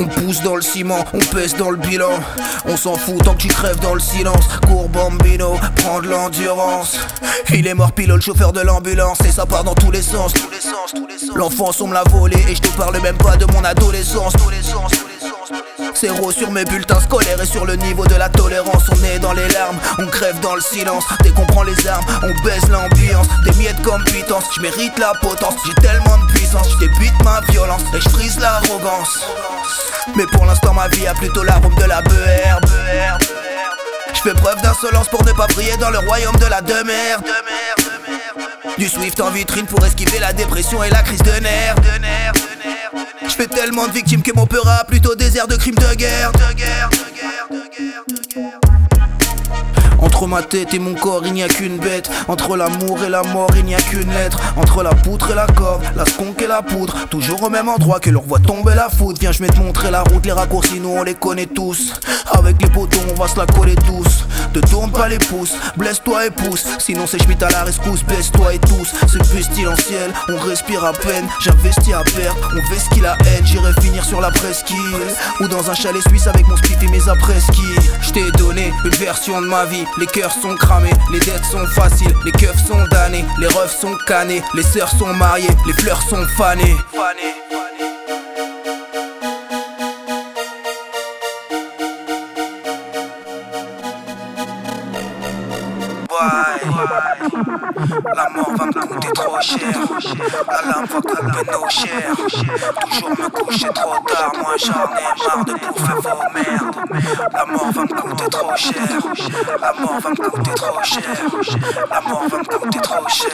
On pousse dans le ciment, on pèse dans le bilan. On s'en fout tant que tu crèves dans le silence. Cours bambino, prends de l'endurance. Il est mort pilote, le chauffeur de l'ambulance. Et ça part dans tous les sens. L'enfance on me l'a volé et je te parle même pas de mon adolescence. Zéro sur mes bulletins scolaires et sur le niveau de la tolérance. On est dans les larmes, on crève dans le silence. Dès qu'on prend les armes, on baisse l'ambiance. Des miettes comme pitance, je mérite la potence. J'ai tellement de puissance, je débute ma violence et je frise l'arrogance. Mais pour l'instant ma vie a plutôt l'arôme de la BR. Je fais preuve d'insolence pour ne pas briller dans le royaume de la demeure. Du Swift en vitrine pour esquiver la dépression et la crise de nerfs. Je fais tellement de victimes que mon peur a plutôt désert de crimes de guerre. Entre ma tête et mon corps il n'y a qu'une bête. Entre l'amour et la mort il n'y a qu'une lettre. Entre la poutre et la corde, la skunk et la poudre. Toujours au même endroit que l'on voit tomber la foudre. Viens je vais te montrer la route, les raccourcis nous on les connaît tous. Avec les poteaux on va se la coller tous. Te tourne pas les pouces, blesse-toi et pousse. Sinon c'est schmitt à la rescousse, baisse-toi et tous. C'est pestilentiel, on respire à peine. J'investis à perte, on fait ce qu'il a haine. J'irai finir sur la presqu'île ou dans un chalet suisse avec mon spliff et mes après-ski. Je t'ai donné une version de ma vie. Les cœurs sont cramés, les dettes sont faciles. Les keufs sont damnés, les refs sont canés. Les sœurs sont mariées, les fleurs sont fanées. La mort va me coûter trop cher. La lame va couper nos chairs. Toujours me coucher trop tard. Moi j'en ai marre de bouffer vos merdes. La mort va me coûter trop cher. La mort va me coûter trop cher. La mort va me coûter trop cher.